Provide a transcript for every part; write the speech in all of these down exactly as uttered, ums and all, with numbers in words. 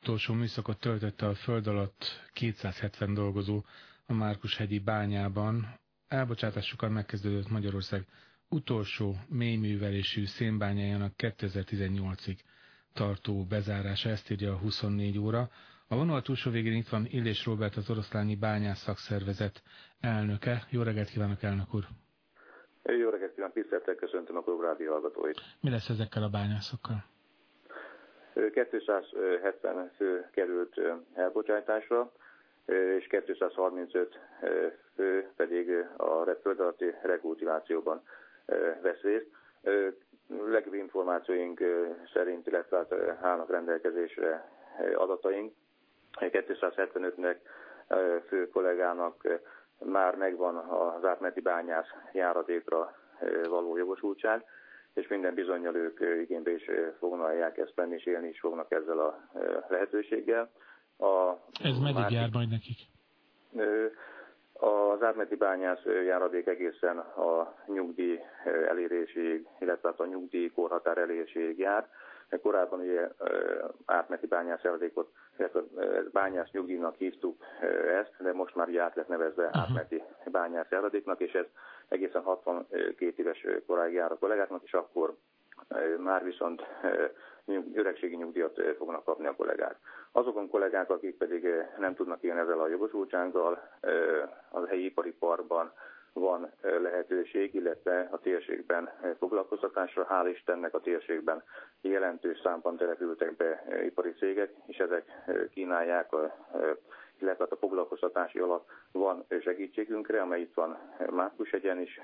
utolsó műszakot töltötte a föld alatt kétszázhetven dolgozó a Márkushegyi bányában. Elbocsátásukkal megkezdődött Magyarország utolsó mélyművelésű szénbányájának kétezer-tizennyolcig tartó bezárása, ezt írja a huszonnégy óra. A vonal túlsó végén itt van Illés Róbert, az Oroszlányi Bányász Szakszervezet elnöke. Jó reggelt kívánok, elnök úr! Jó reggelt kívánok, tisztelettel köszöntöm a Klubrádió hallgatóit. Mi lesz ezekkel a bányászokkal? kétszázhetven fő került elbocsátásra, és kétszázharmincöt fő pedig a föld alatti rekultivációban vesz részt. Legjobb információink szerint, illetve állnak rendelkezésre adataink. kétszázhetvenötnek fő kollégának már megvan az átmeneti bányász járadékra való jogosultság, és minden bizonnyal ők igénybe is foglalják ezt venni, és élni is fognak ezzel a lehetőséggel. A Ez meddig jár majd nekik? Az átmeneti bányász járadék egészen a nyugdíj eléréséig, illetve a nyugdíj korhatár eléréséig jár. Korábban ugye átmeneti bányász járadékot, illetve bányász nyugdíjnak hívtuk ezt, de most már ugye át lett nevezve uh-huh. átmeneti bányász járadéknak, és ez egészen hatvankét éves koráig jár a kollégáknak, és akkor már viszont öregségi nyugdíjat fognak kapni a kollégák. Azokon kollégák, akik pedig nem tudnak élni ezzel a jogosultsággal, az helyi ipari parkban van lehetőség, illetve a térségben foglalkoztatásra. Hál' Istennek a térségben jelentős számban települtek be ipari cégek, és ezek kínálják, illetve a foglalkoztatási alap van segítségünkre, amely itt van Márkushegyen is,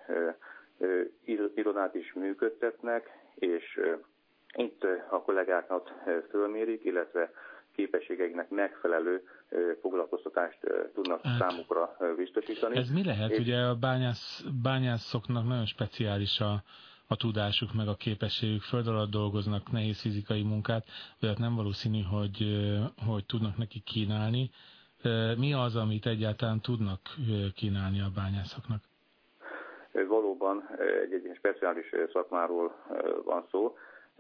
irodát is működtetnek, és itt a kollégákat fölmérik, illetve képességeiknek megfelelő foglalkoztatást tudnak hát, számukra biztosítani. Ez mi lehet? És ugye a bányász, bányászoknak nagyon speciális a, a tudásuk, meg a képességük, föld alatt dolgoznak, nehéz fizikai munkát, olyat nem valószínű, hogy, hogy tudnak nekik kínálni. Mi az, amit egyáltalán tudnak kínálni a bányászoknak? Valóban egy, egy speciális szakmáról van szó.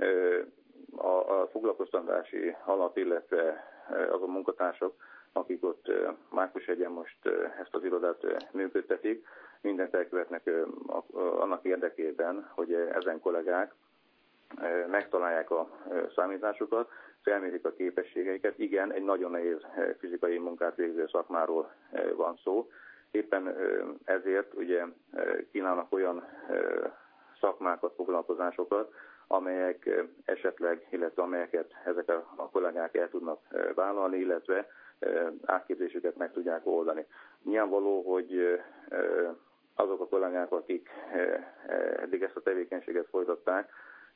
A, a foglalkoztatási alap, illetve azon munkatársak, akik ott Márkushegyen most ezt az irodát működtetik, mindent elkövetnek annak érdekében, hogy ezen kollégák megtalálják a számításukat, felmérik a képességeiket. Igen, egy nagyon nehéz fizikai munkát végző szakmáról van szó. Éppen ezért ugye kínálnak olyan szakmákat, foglalkozásokat, amelyek esetleg, illetve amelyeket ezek a kollégák el tudnak vállalni, illetve átképzésüket meg tudják oldani. Nyilvánvaló, hogy azok a kollégák, akik eddig ezt a tevékenységet folytatták,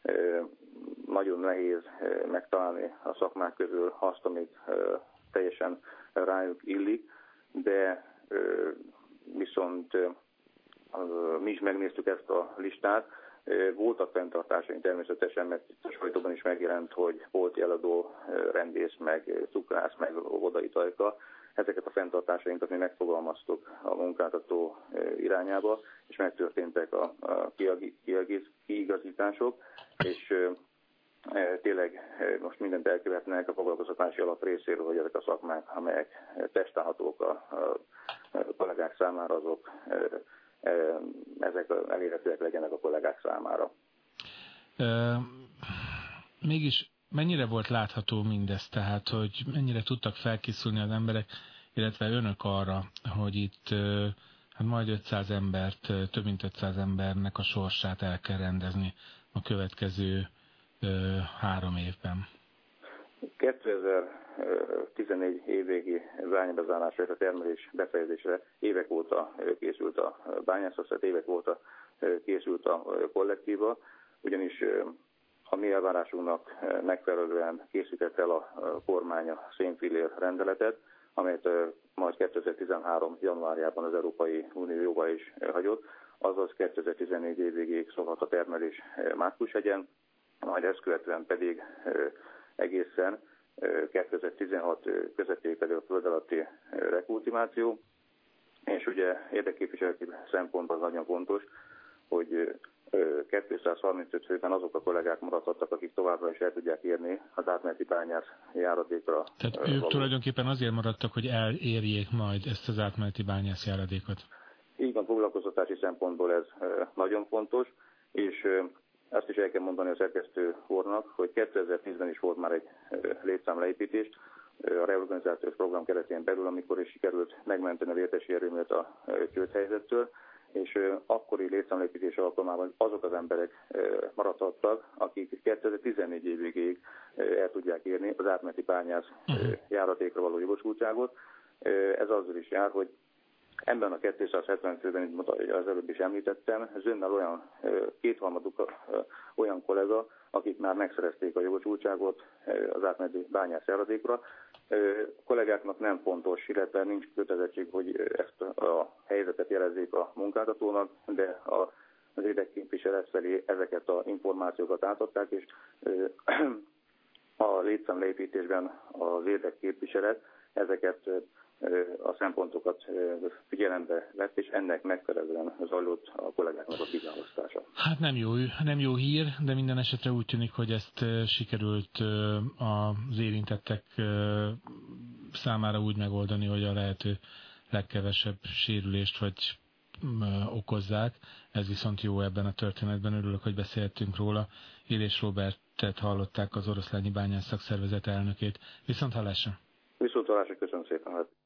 nagyon nehéz megtalálni a szakmák közül azt, amit teljesen rájuk illik, de viszont mi is megnéztük ezt a listát. Voltak fenntartásaink természetesen, mert itt a sajtóban is megjelent, hogy volt eladó, rendész, meg cukrász, meg vodai tajka. Ezeket a fenntartásainkat mi megfogalmaztuk a munkáltató irányába, és megtörténtek a, a kiigazítások, és tényleg most mindent elkövetnek a foglalkoztatási alap részéről, hogy ezek a szakmák, amelyek testálhatók a, a kollégák számára, azok ezek elérhetőek legyenek a kollégák számára. E, mégis mennyire volt látható mindez, tehát hogy mennyire tudtak felkészülni az emberek, illetve önök arra, hogy itt hát majd ötszáz embert, több mint ötszáz embernek a sorsát el kell rendezni a következő ö, három évben? kétezer-tizennégy évvégi bányabezárásra és a termelés befejezésre évek óta készült a bányászat, évek óta készült a kollektíva, ugyanis a mi elvárásunknak megfelelően készített el a kormány a szénfillér rendeletet, amelyet majd kétezer-tizenhárom januárjában az Európai Unió jóvá is hagyott, azaz kétezer-tizennégy év végéig szólhat a termelés Márkushegyen, majd ezt követően pedig egészen kétezer-tizenhat közepéig pedig a föld alatti rekultiváció, és ugye érdekképviseleti szempontból nagyon fontos, hogy kétszázharmincöt főben azok a kollégák maradhattak, akik továbbra is el tudják érni az átmeneti bányász járadékra. Tehát ők való. Tulajdonképpen azért maradtak, hogy elérjék majd ezt az átmeneti bányász járadékot. Így van, foglalkoztatási szempontból ez nagyon fontos, és azt is el kell mondani a szerkesztő úrnak, hogy kétezer-tízben is volt már egy létszámleépítés a reorganizációs program keretén belül, amikor is sikerült megmenteni a vértesi erőművet a csődhelyzettől, és akkori létszámleépítés alkalmával azok az emberek maradhattak, akik kétezer-tizennégy év végéig el tudják érni az átmeneti bányász járadékra való jogosultságot. Ez azzal is jár, hogy ebben a kétszázhetven főben, mint az előbb is említettem, zömmel olyan kétharmaduk olyan kollega, akik már megszerezték a jogosultságot az átmeneti bányász járadékra. A kollégáknak nem fontos, illetve nincs kötelezettség, hogy ezt a helyzetet jelezzék a munkáltatónak, de az érdekképviselet felé ezeket az információkat átadták, és a létszámleépítésben az érdekképviselet ezeket a szempontokat figyelembe vett, és ennek megfelelően zajlott a kollégáknak a kiválasztása. Hát nem jó, nem jó hír, de minden esetre úgy tűnik, hogy ezt sikerült az érintettek számára úgy megoldani, hogy a lehető legkevesebb sérülést vagy okozzák. Ez viszont jó ebben a történetben, örülök, hogy beszéltünk róla. Élés Róbertet hallották, az Oroszlányi Bányász Szakszervezet elnökét. Viszont hallásra! Viszont hallásra, köszönöm szépen!